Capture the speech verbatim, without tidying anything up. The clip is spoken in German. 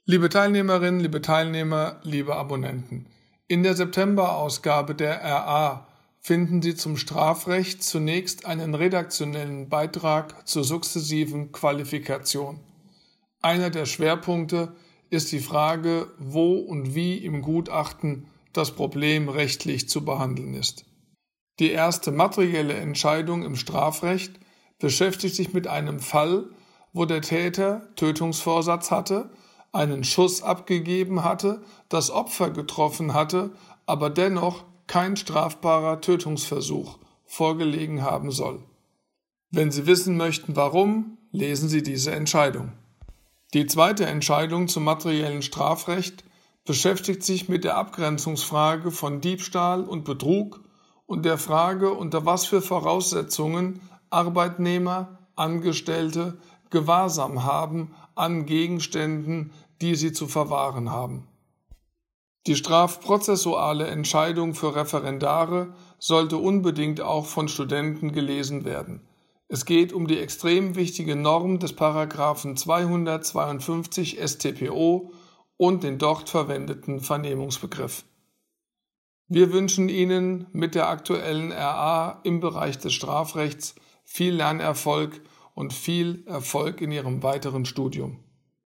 Liebe Teilnehmerinnen, liebe Teilnehmer, liebe Abonnenten, in der September-Ausgabe der R A finden Sie zum Strafrecht zunächst einen redaktionellen Beitrag zur sukzessiven Qualifikation. Einer der Schwerpunkte ist die Frage, wo und wie im Gutachten das Problem rechtlich zu behandeln ist. Die erste materielle Entscheidung im Strafrecht beschäftigt sich mit einem Fall, wo der Täter Tötungsvorsatz hatte, einen Schuss abgegeben hatte, das Opfer getroffen hatte, aber dennoch kein strafbarer Tötungsversuch vorgelegen haben soll. Wenn Sie wissen möchten, warum, lesen Sie diese Entscheidung. Die zweite Entscheidung zum materiellen Strafrecht beschäftigt sich mit der Abgrenzungsfrage von Diebstahl und Betrug und der Frage, unter was für Voraussetzungen Arbeitnehmer, Angestellte Gewahrsam haben an Gegenständen, die sie zu verwahren haben. Die strafprozessuale Entscheidung für Referendare sollte unbedingt auch von Studenten gelesen werden. Es geht um die extrem wichtige Norm des Paragraphen zweihundertzweiundfünfzig S t p o und den dort verwendeten Vernehmungsbegriff. Wir wünschen Ihnen mit der aktuellen R A im Bereich des Strafrechts viel Lernerfolg und viel Erfolg in Ihrem weiteren Studium.